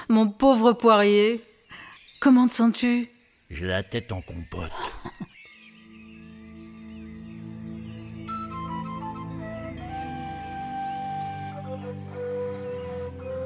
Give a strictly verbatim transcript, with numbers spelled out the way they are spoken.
Mon pauvre Poirier, comment te sens-tu? J'ai la tête en compote.